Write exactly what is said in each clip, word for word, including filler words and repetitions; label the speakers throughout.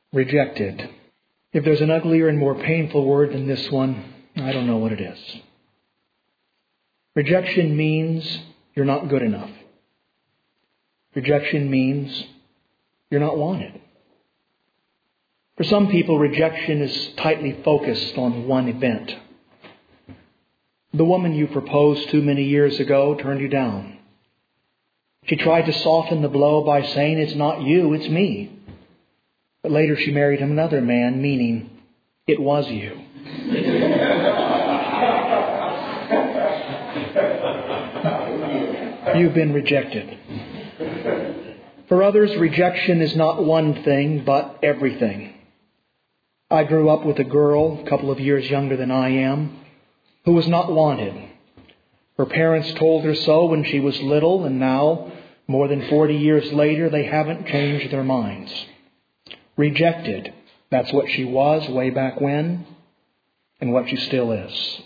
Speaker 1: Rejected. If there's an uglier and more painful word than this one, I don't know what it is. Rejection means you're not good enough. Rejection means you're not wanted. For some people, rejection is tightly focused on one event. The woman you proposed to many years ago turned you down. She tried to soften the blow by saying, "It's not you, it's me." But later she married another man, meaning, "It was you." You've been rejected. For others, rejection is not one thing, but everything. I grew up with a girl, a couple of years younger than I am, who was not wanted. Her parents told her so when she was little, and now, more than forty years later, they haven't changed their minds. Rejected. That's what she was way back when, and what she still is.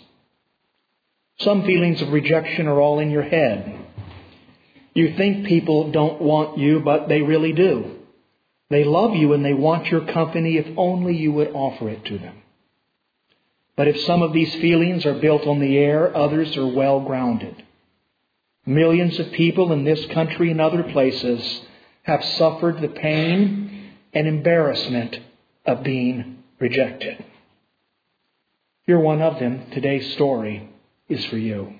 Speaker 1: Some feelings of rejection are all in your head. You think people don't want you, but they really do. They love you and they want your company if only you would offer it to them. But if some of these feelings are built on the air, others are well grounded. Millions of people in this country and other places have suffered the pain and embarrassment of being rejected. If you're one of them, today's story is for you.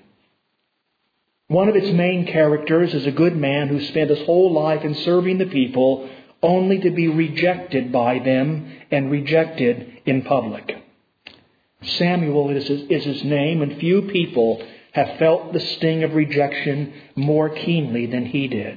Speaker 1: One of its main characters is a good man who spent his whole life in serving the people only to be rejected by them and rejected in public. Samuel is his, is his name, and few people have felt the sting of rejection more keenly than he did.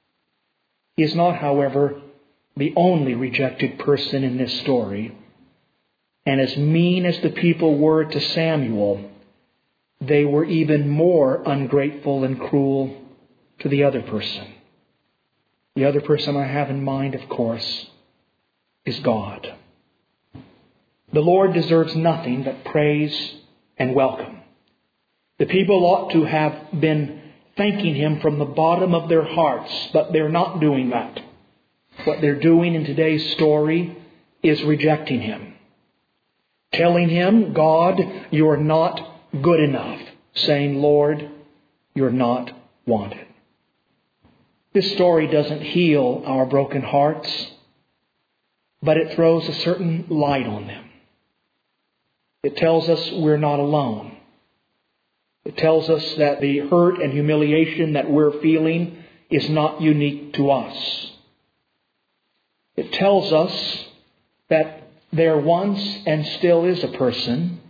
Speaker 1: He is not, however, the only rejected person in this story. And as mean as the people were to Samuel, they were even more ungrateful and cruel to the other person. The other person I have in mind, of course, is God. The Lord deserves nothing but praise and welcome. The people ought to have been thanking Him from the bottom of their hearts, but they're not doing that. What they're doing in today's story is rejecting Him. Telling Him, "God, you're not good enough." Saying, "Lord, you're not wanted." This story doesn't heal our broken hearts, but it throws a certain light on them. It tells us we're not alone. It tells us that the hurt and humiliation that we're feeling is not unique to us. It tells us that there once and still is a person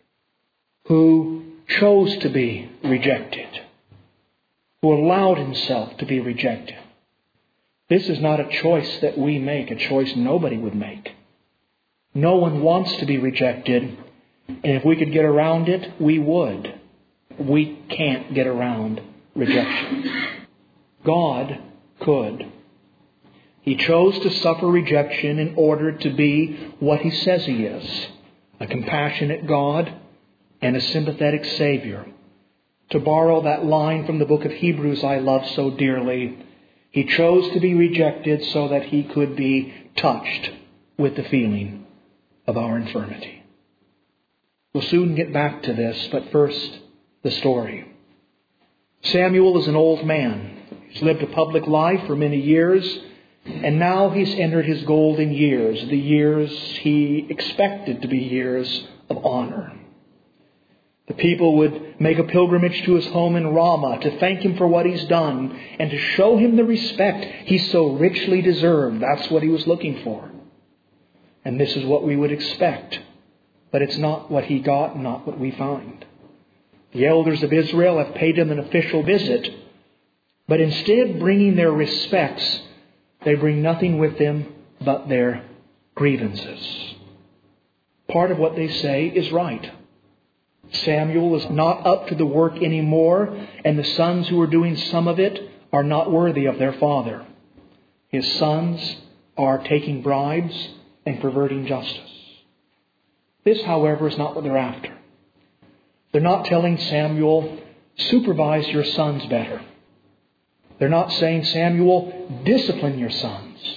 Speaker 1: who chose to be rejected, who allowed himself to be rejected. This is not a choice that we make, a choice nobody would make. No one wants to be rejected, and if we could get around it, we would. We can't get around rejection. God could. He chose to suffer rejection in order to be what He says He is, a compassionate God and a sympathetic Savior. To borrow that line from the book of Hebrews I love so dearly, He chose to be rejected so that He could be touched with the feeling of our infirmity. We'll soon get back to this, but first, the story. Samuel is an old man. He's lived a public life for many years, and now he's entered his golden years, the years he expected to be years of honor. The people would make a pilgrimage to his home in Ramah to thank him for what he's done and to show him the respect he so richly deserved. That's what he was looking for. And this is what we would expect. But it's not what he got, not what we find. The elders of Israel have paid him an official visit, but instead of bringing their respects, they bring nothing with them but their grievances. Part of what they say is right. Samuel is not up to the work anymore, and the sons who are doing some of it are not worthy of their father. His sons are taking bribes and perverting justice. This, however, is not what they're after. They're not telling Samuel, "Supervise your sons better." They're not saying, "Samuel, discipline your sons."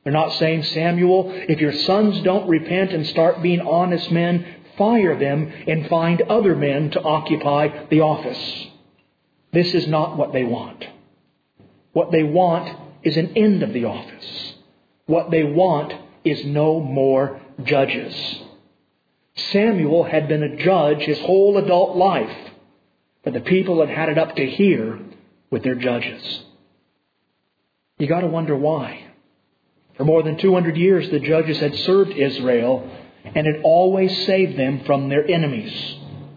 Speaker 1: They're not saying, Samuel, if your sons don't repent and start being honest men, fire them and find other men to occupy the office. This is not what they want. What they want is an end of the office. What they want is no more judges. Samuel had been a judge his whole adult life, but the people had had it up to here with their judges. You got to wonder why. For more than two hundred years, the judges had served Israel and had always saved them from their enemies.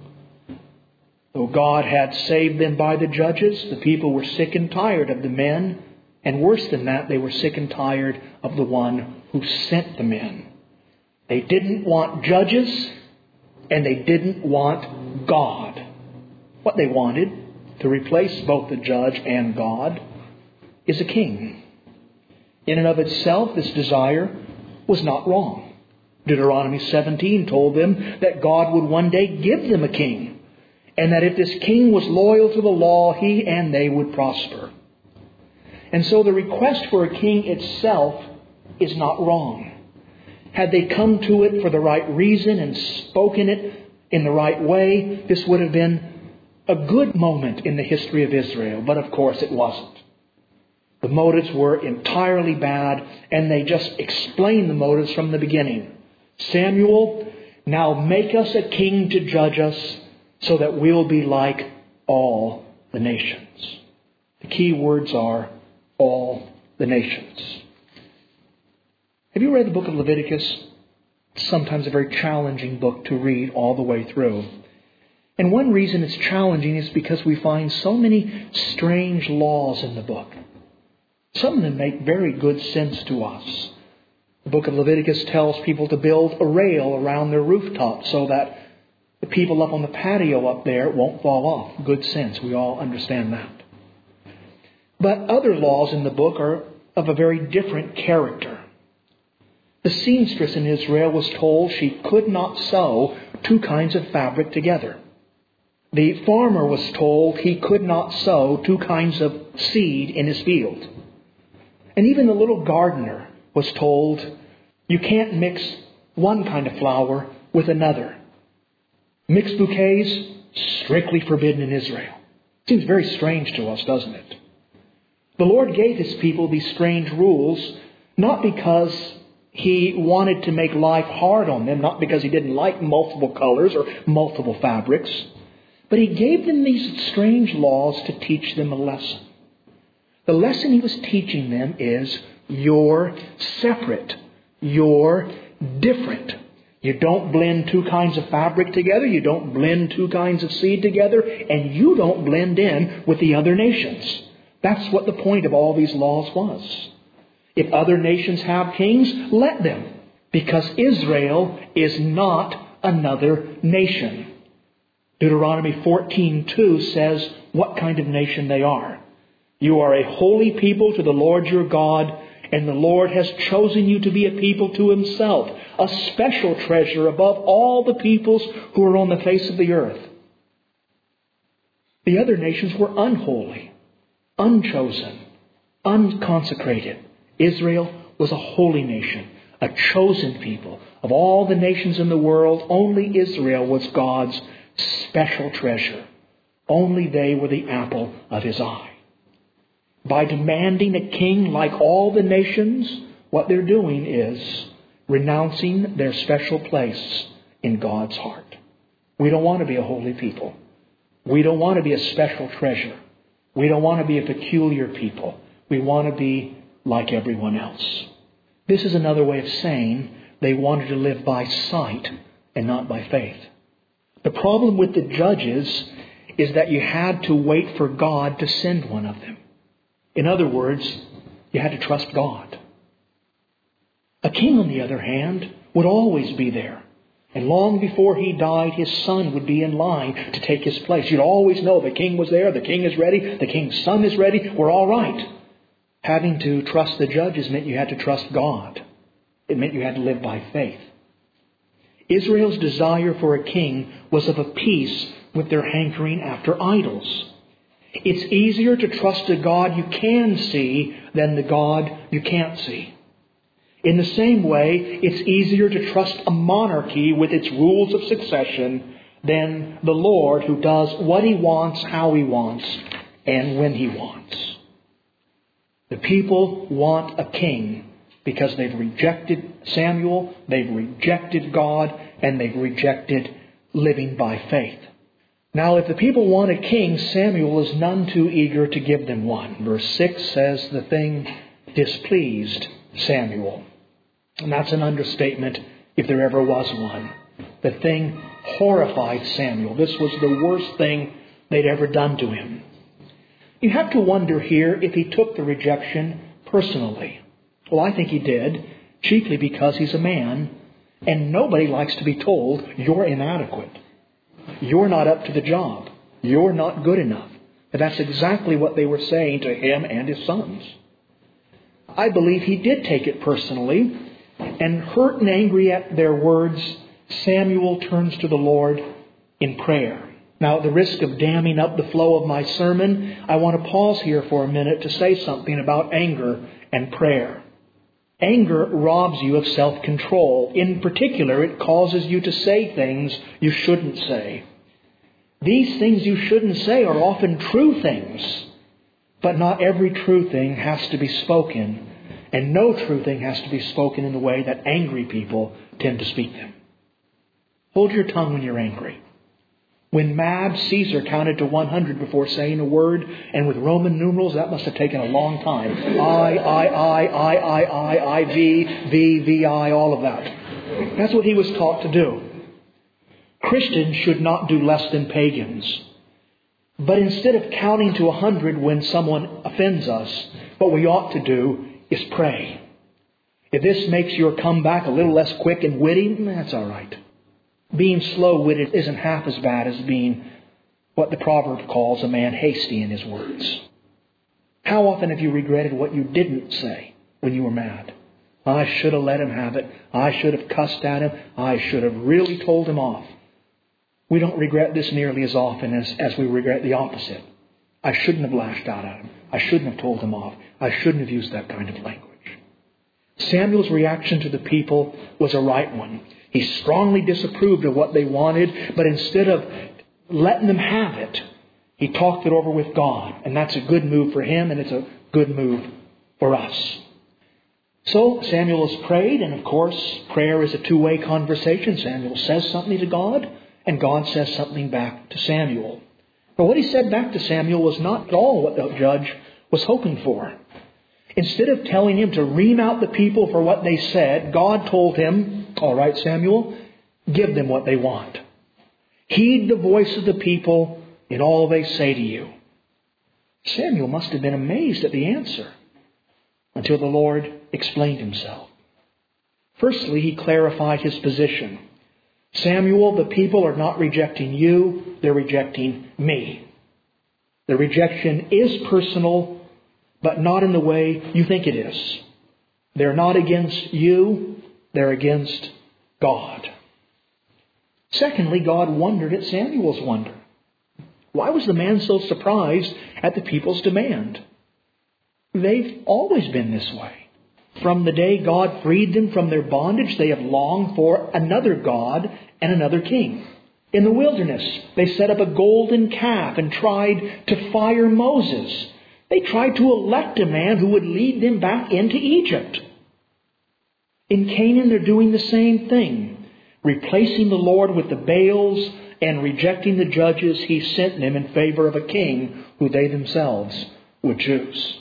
Speaker 1: Though God had saved them by the judges, the people were sick and tired of the men. And worse than that, they were sick and tired of the one who sent the men. They didn't want judges, and they didn't want God. What they wanted, to replace both the judge and God, is a king. In and of itself, this desire was not wrong. Deuteronomy seventeen told them that God would one day give them a king, and that if this king was loyal to the law, he and they would prosper. And so the request for a king itself is not wrong. Had they come to it for the right reason and spoken it in the right way, this would have been a good moment in the history of Israel. But of course it wasn't. The motives were entirely bad, and they just explained the motives from the beginning. Samuel, now make us a king to judge us, so that we'll be like all the nations. The key words are all the nations. Have you read the book of Leviticus? It's sometimes a very challenging book to read all the way through. And one reason it's challenging is because we find so many strange laws in the book. Some of them make very good sense to us. The book of Leviticus tells people to build a rail around their rooftop so that the people up on the patio up there won't fall off. Good sense. We all understand that. But other laws in the book are of a very different character. The seamstress in Israel was told she could not sew two kinds of fabric together. The farmer was told he could not sow two kinds of seed in his field. And even the little gardener was told, you can't mix one kind of flower with another. Mixed bouquets, strictly forbidden in Israel. Seems very strange to us, doesn't it? The Lord gave His people these strange rules, not because He wanted to make life hard on them, not because He didn't like multiple colors or multiple fabrics, but He gave them these strange laws to teach them a lesson. The lesson He was teaching them is, you're separate. You're different. You don't blend two kinds of fabric together. You don't blend two kinds of seed together. And you don't blend in with the other nations. That's what the point of all these laws was. If other nations have kings, let them. Because Israel is not another nation. Deuteronomy fourteen two says what kind of nation they are. You are a holy people to the Lord your God, and the Lord has chosen you to be a people to Himself, a special treasure above all the peoples who are on the face of the earth. The other nations were unholy, unchosen, unconsecrated. Israel was a holy nation, a chosen people. Of all the nations in the world, only Israel was God's special treasure. Only they were the apple of His eye. By demanding a king like all the nations, what they're doing is renouncing their special place in God's heart. We don't want to be a holy people. We don't want to be a special treasure. We don't want to be a peculiar people. We want to be like everyone else. This is another way of saying they wanted to live by sight and not by faith. The problem with the judges is that you had to wait for God to send one of them. In other words, you had to trust God. A king, on the other hand, would always be there. And long before he died, his son would be in line to take his place. You'd always know the king was there, the king is ready, the king's son is ready, we're all right. Having to trust the judges meant you had to trust God. It meant you had to live by faith. Israel's desire for a king was of a piece with their hankering after idols. It's easier to trust a God you can see than the God you can't see. In the same way, it's easier to trust a monarchy with its rules of succession than the Lord who does what He wants, how He wants, and when He wants. The people want a king because they've rejected Samuel, they've rejected God, and they've rejected living by faith. Now, if the people want a king, Samuel is none too eager to give them one. Verse six says the thing displeased Samuel. And that's an understatement if there ever was one. The thing horrified Samuel. This was the worst thing they'd ever done to him. You have to wonder here if he took the rejection personally. Well, I think he did, chiefly because he's a man, and nobody likes to be told, you're inadequate. You're not up to the job. You're not good enough. And that's exactly what they were saying to him and his sons. I believe he did take it personally, and hurt and angry at their words, Samuel turns to the Lord in prayer. Now, at the risk of damming up the flow of my sermon, I want to pause here for a minute to say something about anger and prayer. Anger robs you of self-control. In particular, it causes you to say things you shouldn't say. These things you shouldn't say are often true things, but not every true thing has to be spoken, and no true thing has to be spoken in the way that angry people tend to speak them. Hold your tongue when you're angry. When mad, Caesar counted to one hundred before saying a word, and with Roman numerals, that must have taken a long time. I, I, I, I, I, I, I, V, V, V, I, all of that. That's what he was taught to do. Christians should not do less than pagans. But instead of counting to a hundred when someone offends us, what we ought to do is pray. If this makes your comeback a little less quick and witty, that's all right. Being slow-witted isn't half as bad as being what the proverb calls a man hasty in his words. How often have you regretted what you didn't say when you were mad? I should have let him have it. I should have cussed at him. I should have really told him off. We don't regret this nearly as often as, as we regret the opposite. I shouldn't have lashed out at him. I shouldn't have told him off. I shouldn't have used that kind of language. Samuel's reaction to the people was a right one. He strongly disapproved of what they wanted, but instead of letting them have it, he talked it over with God. And that's a good move for him, and it's a good move for us. So Samuel has prayed, and of course, prayer is a two-way conversation. Samuel says something to God, and God says something back to Samuel. But what he said back to Samuel was not at all what the judge was hoping for. Instead of telling him to ream out the people for what they said, God told him, all right, Samuel, give them what they want. Heed the voice of the people in all they say to you. Samuel must have been amazed at the answer until the Lord explained himself. Firstly, he clarified his position. Samuel, the people are not rejecting you, they're rejecting me. The rejection is personal, but not in the way you think it is. They're not against you, they're against God. Secondly, God wondered at Samuel's wonder. Why was the man so surprised at the people's demand? They've always been this way. From the day God freed them from their bondage, they have longed for another God and another king. In the wilderness, they set up a golden calf and tried to fire Moses. They tried to elect a man who would lead them back into Egypt. In Canaan, they're doing the same thing, replacing the Lord with the Baals and rejecting the judges He sent them in favor of a king who they themselves would choose.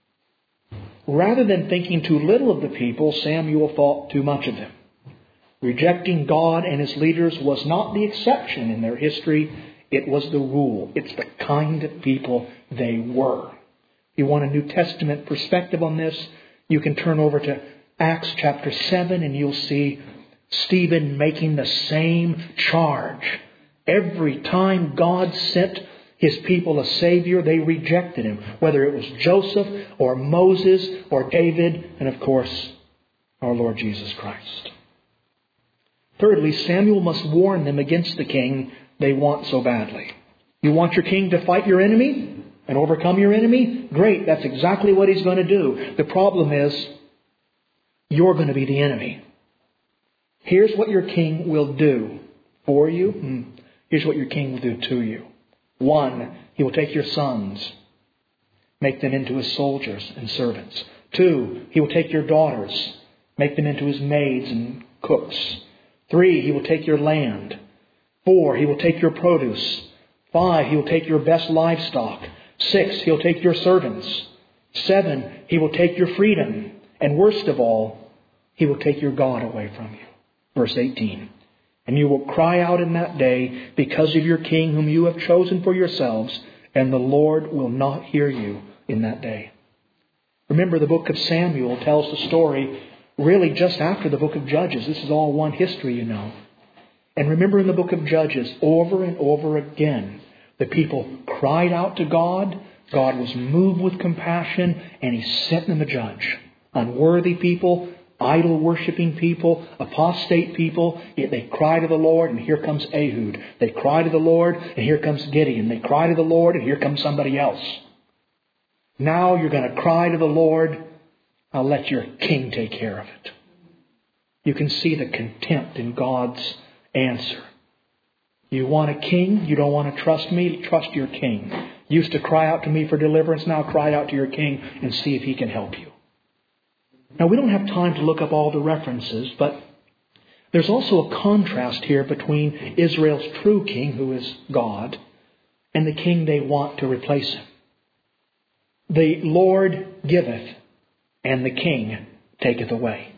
Speaker 1: Rather than thinking too little of the people, Samuel thought too much of them. Rejecting God and His leaders was not the exception in their history. It was the rule. It's the kind of people they were. If you want a New Testament perspective on this, you can turn over to Acts chapter seven and you'll see Stephen making the same charge. Every time God sent His people a Savior, they rejected Him. Whether it was Joseph or Moses or David and, of course, our Lord Jesus Christ. Thirdly, Samuel must warn them against the king they want so badly. You want your king to fight your enemy and overcome your enemy? Great, that's exactly what he's going to do. The problem is, You're going to be the enemy. Here's what your king will do for you. Here's what your king will do to you. One, he will take your sons, make them into his soldiers and servants. Two, he will take your daughters, make them into his maids and cooks. Three, he will take your land. Four, he will take your produce. Five, he will take your best livestock. Six, he'll take your servants. Seven, he will take your freedom. And worst of all, he will take your God away from you. Verse eighteen. And you will cry out in that day because of your king whom you have chosen for yourselves, and the Lord will not hear you in that day. Remember, the book of Samuel tells the story really just after the book of Judges. This is all one history, you know. And remember, in the book of Judges, over and over again, the people cried out to God. God was moved with compassion, and He sent them a judge. Unworthy people, idol-worshipping people, apostate people, yet they cry to the Lord, and here comes Ehud. They cry to the Lord, and here comes Gideon. They cry to the Lord, and here comes somebody else. Now you're going to cry to the Lord. I'll let your king take care of it. You can see the contempt in God's answer. You want a king? You don't want to trust me? Trust your king. You used to cry out to me for deliverance. Now cry out to your king and see if he can help you. Now, we don't have time to look up all the references, but there's also a contrast here between Israel's true king, who is God, and the king they want to replace him. The Lord giveth, and the king taketh away.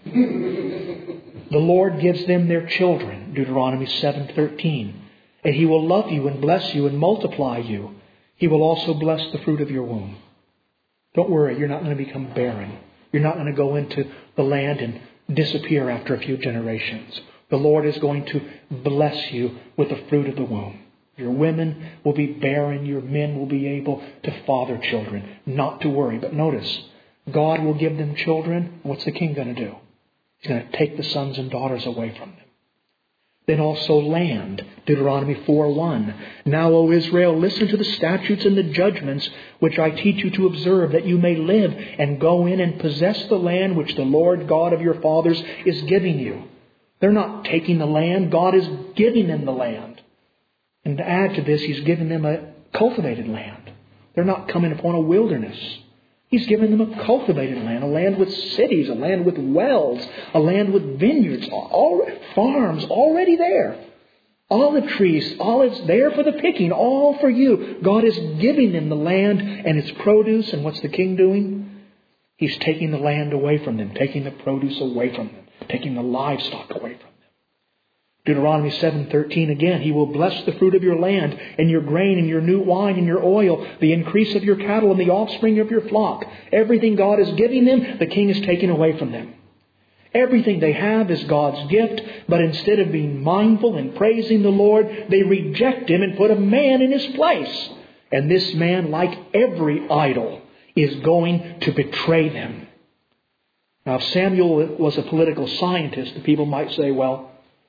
Speaker 1: The Lord gives them their children, Deuteronomy seven thirteen. And He will love you and bless you and multiply you. He will also bless the fruit of your womb. Don't worry, you're not going to become barren. You're not going to go into the land and disappear after a few generations. The Lord is going to bless you with the fruit of the womb. Your women will be barren. Your men will be able to father children. Not to worry. But notice, God will give them children. What's the king going to do? He's going to take the sons and daughters away from them. Then also land, Deuteronomy four one. Now, O Israel, listen to the statutes and the judgments which I teach you to observe, that you may live and go in and possess the land which the Lord God of your fathers is giving you. They're not taking the land. God is giving them the land. And to add to this, He's given them a cultivated land. They're not coming upon a wilderness. He's given them a cultivated land, a land with cities, a land with wells, a land with vineyards, all, farms already there. Olive trees, olives there for the picking, all for you. God is giving them the land and its produce. And what's the king doing? He's taking the land away from them, taking the produce away from them, taking the livestock away from them. Deuteronomy seven thirteen again, He will bless the fruit of your land and your grain and your new wine and your oil, the increase of your cattle and the offspring of your flock. Everything God is giving them, the king is taking away from them. Everything they have is God's gift, but instead of being mindful and praising the Lord, they reject Him and put a man in His place. And this man, like every idol, is going to betray them. Now, if Samuel was a political scientist, the people might say, well,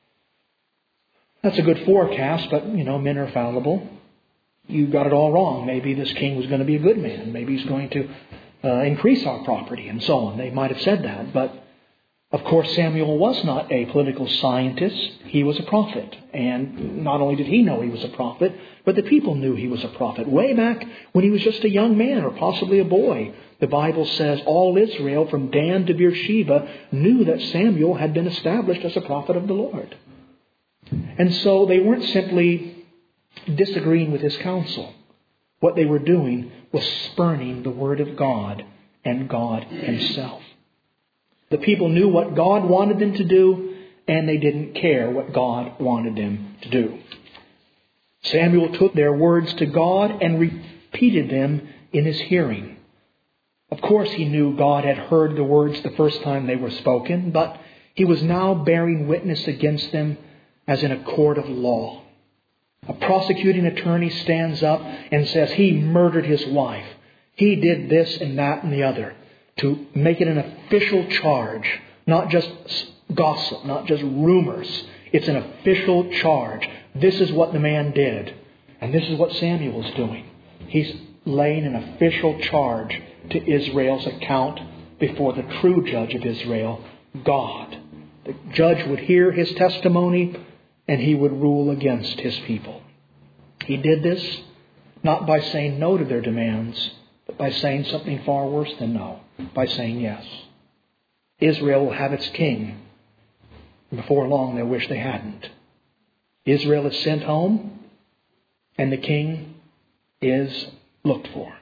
Speaker 1: that's a good forecast, but, you know, men are fallible. You got it all wrong. Maybe this king was going to be a good man. Maybe he's going to uh, increase our property and so on. They might have said that. But, of course, Samuel was not a political scientist. He was a prophet. And not only did he know he was a prophet, but the people knew he was a prophet. Way back when he was just a young man or possibly a boy, the Bible says all Israel from Dan to Beersheba knew that Samuel had been established as a prophet of the Lord. And so they weren't simply disagreeing with his counsel. What they were doing was spurning the Word of God and God Himself. The people knew what God wanted them to do, and they didn't care what God wanted them to do. Samuel took their words to God and repeated them in his hearing. Of course, he knew God had heard the words the first time they were spoken, but he was now bearing witness against them as in a court of law. A prosecuting attorney stands up and says he murdered his wife. He did this and that and the other, to make it an official charge, not just gossip, not just rumors. It's an official charge. This is what the man did. And this is what Samuel is doing. He's laying an official charge to Israel's account before the true judge of Israel, God. The judge would hear his testimony and he would rule against his people. He did this not by saying no to their demands, but by saying something far worse than no, by saying yes. Israel will have its king. Before long, they'll wish they hadn't. Israel is sent home, and the king is looked for.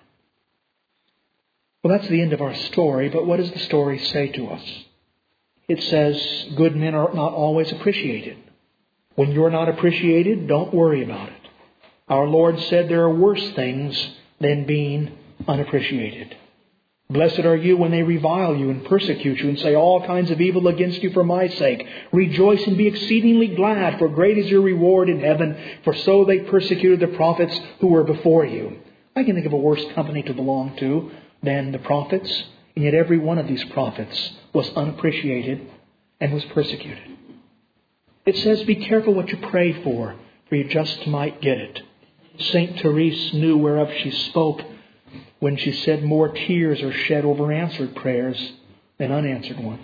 Speaker 1: Well, that's the end of our story, but what does the story say to us? It says good men are not always appreciated. When you're not appreciated, don't worry about it. Our Lord said there are worse things than being unappreciated. Blessed are you when they revile you and persecute you and say all kinds of evil against you for my sake. Rejoice and be exceedingly glad, for great is your reward in heaven, for so they persecuted the prophets who were before you. I can think of a worse company to belong to than the prophets, and yet every one of these prophets was unappreciated and was persecuted. It says, be careful what you pray for, for you just might get it. Saint Therese knew whereof she spoke when she said more tears are shed over answered prayers than unanswered ones.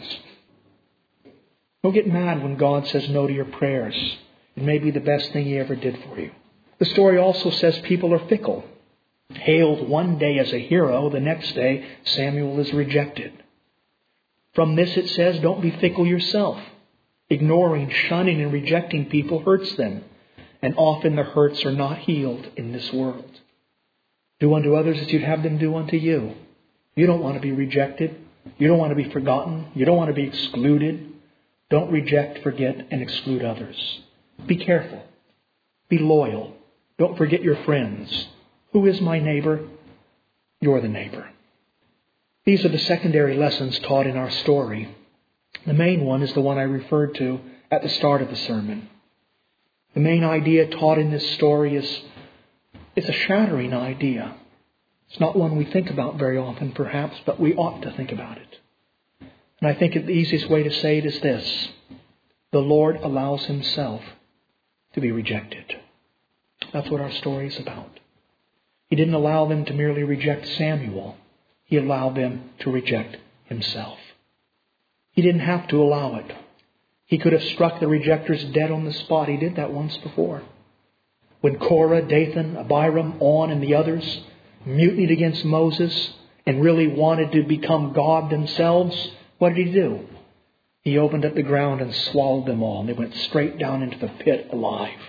Speaker 1: Don't get mad when God says no to your prayers. It may be the best thing He ever did for you. The story also says people are fickle. Hailed one day as a hero, the next day Samuel is rejected. From this it says, don't be fickle yourself. Ignoring, shunning, and rejecting people hurts them. And often the hurts are not healed in this world. Do unto others as you'd have them do unto you. You don't want to be rejected. You don't want to be forgotten. You don't want to be excluded. Don't reject, forget, and exclude others. Be careful. Be loyal. Don't forget your friends. Who is my neighbor? You're the neighbor. These are the secondary lessons taught in our story. The main one is the one I referred to at the start of the sermon. The main idea taught in this story is it's a shattering idea. It's not one we think about very often, perhaps, but we ought to think about it. And I think the easiest way to say it is this. The Lord allows Himself to be rejected. That's what our story is about. He didn't allow them to merely reject Samuel. He allowed them to reject Himself. He didn't have to allow it. He could have struck the rejectors dead on the spot. He did that once before. When Korah, Dathan, Abiram, On, and the others mutinied against Moses and really wanted to become God themselves, what did He do? He opened up the ground and swallowed them all, and they went straight down into the pit alive.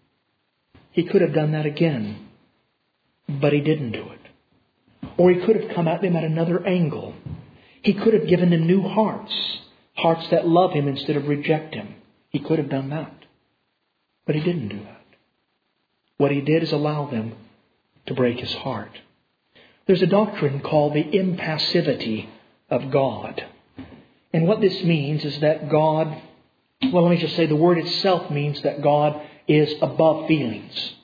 Speaker 1: He could have done that again, but He didn't do it. Or He could have come at them at another angle. He could have given them new hearts, hearts that love Him instead of reject Him. He could have done that, but He didn't do that. What He did is allow them to break His heart. There's a doctrine called the impassivity of God. And what this means is that God, well, let me just say the word itself means that God is above feelings.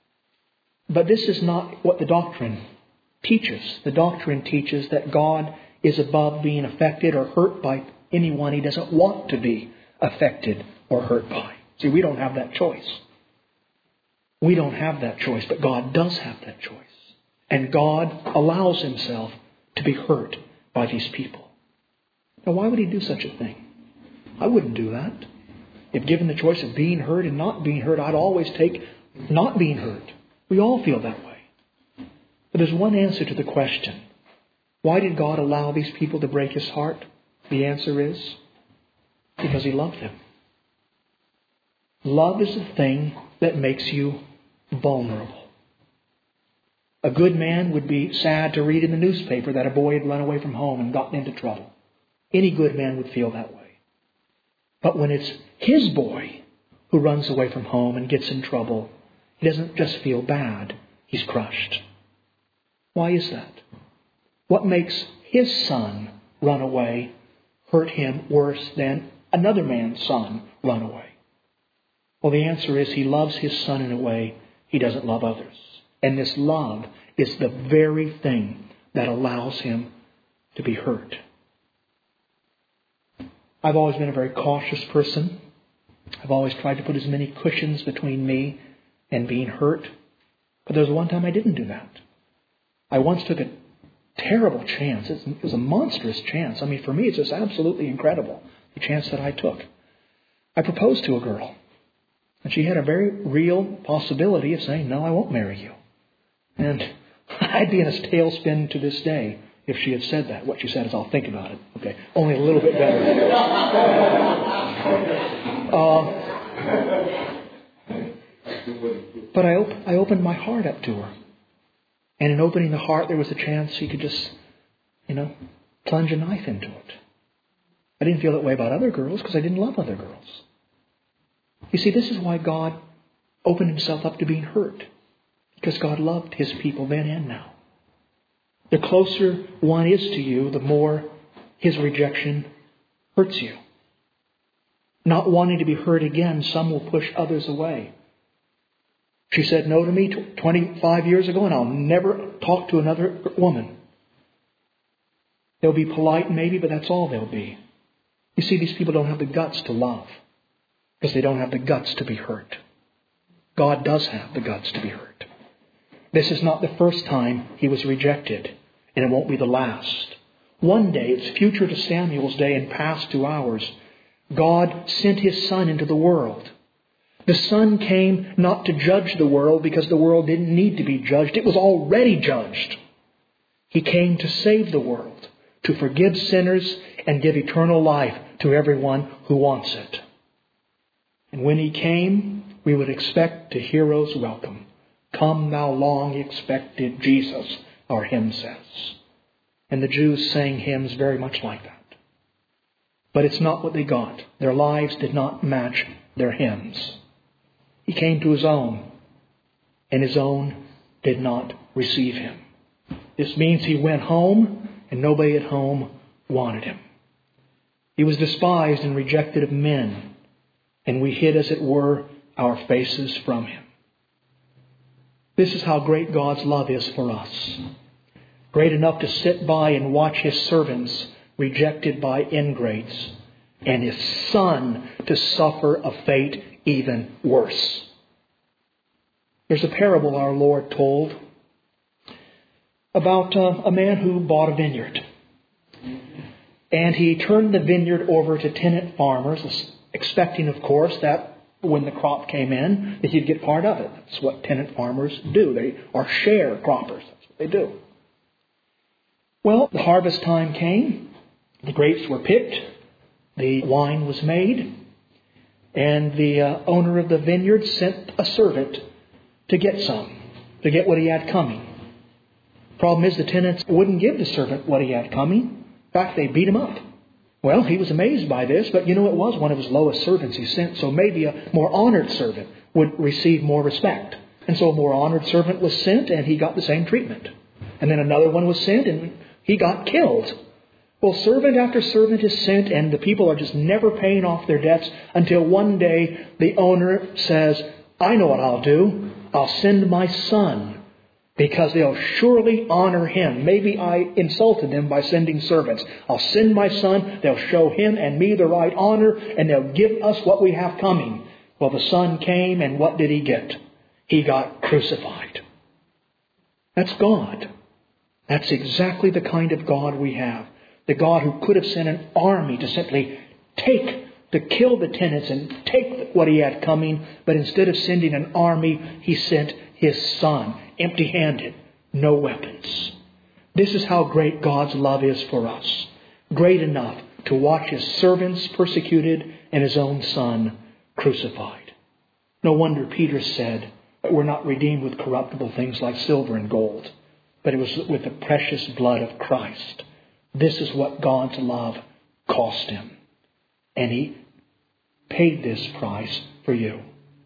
Speaker 1: But this is not what the doctrine teaches. The doctrine teaches that God is above being affected or hurt by anyone He doesn't want to be affected or hurt by. See, we don't have that choice. We don't have that choice, but God does have that choice. And God allows Himself to be hurt by these people. Now, why would He do such a thing? I wouldn't do that. If given the choice of being hurt and not being hurt, I'd always take not being hurt. We all feel that way. But there's one answer to the question. Why did God allow these people to break His heart? The answer is because He loved them. Love is the thing that makes you vulnerable. A good man would be sad to read in the newspaper that a boy had run away from home and gotten into trouble. Any good man would feel that way. But when it's his boy who runs away from home and gets in trouble, he doesn't just feel bad, he's crushed. Why is that? What makes his son run away hurt him worse than another man's son run away? Well, the answer is he loves his son in a way he doesn't love others. And this love is the very thing that allows him to be hurt. I've always been a very cautious person. I've always tried to put as many cushions between me and being hurt. But there was one time I didn't do that. I once took a terrible chance. It was a monstrous chance. I mean, for me, it's just absolutely incredible the chance that I took. I proposed to a girl. And she had a very real possibility of saying, no, I won't marry you. And I'd be in a tailspin to this day if she had said that. What she said is, I'll think about it. Okay, only a little bit better. uh, but I, op- I opened my heart up to her. And in opening the heart, there was a chance she could just, you know, plunge a knife into it. I didn't feel that way about other girls because I didn't love other girls. You see, this is why God opened himself up to being hurt. Because God loved his people then and now. The closer one is to you, the more his rejection hurts you. Not wanting to be hurt again, some will push others away. She said no to me twenty-five years ago, and I'll never talk to another woman. They'll be polite maybe, but that's all they'll be. You see, these people don't have the guts to love. Because they don't have the guts to be hurt. God does have the guts to be hurt. This is not the first time he was rejected, and it won't be the last. One day, it's future to Samuel's day and past to ours, God sent his Son into the world. The Son came not to judge the world because the world didn't need to be judged. It was already judged. He came to save the world, to forgive sinners and give eternal life to everyone who wants it. And when he came, we would expect a hero's welcome. Come thou long expected Jesus, our hymn says. And the Jews sang hymns very much like that. But it's not what they got. Their lives did not match their hymns. He came to his own, and his own did not receive him. This means he went home, and nobody at home wanted him. He was despised and rejected of men, and we hid, as it were, our faces from him. This is how great God's love is for us. Great enough to sit by and watch his servants rejected by ingrates, and his Son to suffer a fate even worse. There's a parable our Lord told about uh, a man who bought a vineyard. And he turned the vineyard over to tenant farmers, expecting, of course, that when the crop came in, that he'd get part of it. That's what tenant farmers do. They are sharecroppers. That's what they do. Well, the harvest time came. The grapes were picked. The wine was made. And the uh, owner of the vineyard sent a servant to get some, to get what he had coming. Problem is, the tenants wouldn't give the servant what he had coming. In fact, they beat him up. Well, he was amazed by this, but you know, it was one of his lowest servants he sent, so maybe a more honored servant would receive more respect. And so a more honored servant was sent, and he got the same treatment. And then another one was sent, and he got killed. Well, servant after servant is sent, and the people are just never paying off their debts until one day the owner says, I know what I'll do. I'll send my son, because they'll surely honor him. Maybe I insulted them by sending servants. I'll send my son. They'll show him and me the right honor, and they'll give us what we have coming. Well, the son came, and what did he get? He got crucified. That's God. That's exactly the kind of God we have. The God who could have sent an army to simply take, to kill the tenants and take what he had coming. But instead of sending an army, he sent his son, empty-handed, no weapons. This is how great God's love is for us. Great enough to watch his servants persecuted and his own son crucified. No wonder Peter said that we're not redeemed with corruptible things like silver and gold, but it was with the precious blood of Christ. This is what God's love cost him. And he paid this price for you.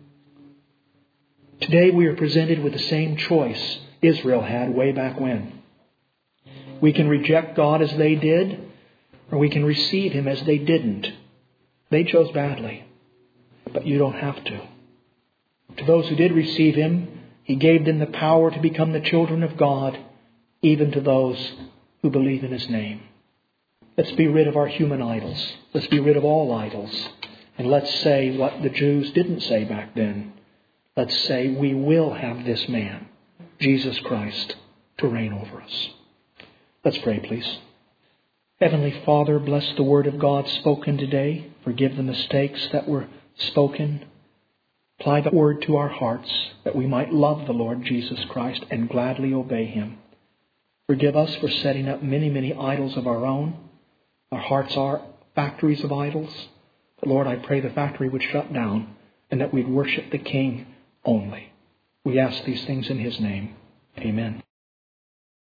Speaker 1: Today we are presented with the same choice Israel had way back when. We can reject God as they did, or we can receive him as they didn't. They chose badly, but you don't have to. To those who did receive him, he gave them the power to become the children of God, even to those who believe in his name. Let's be rid of our human idols. Let's be rid of all idols. And let's say what the Jews didn't say back then. Let's say we will have this man, Jesus Christ, to reign over us. Let's pray, please. Heavenly Father, bless the word of God spoken today. Forgive the mistakes that were spoken. Apply the word to our hearts that we might love the Lord Jesus Christ and gladly obey Him. Forgive us for setting up many, many idols of our own. Our hearts are factories of idols. But Lord, I pray the factory would shut down and that we'd worship the King only. We ask these things in His name. Amen.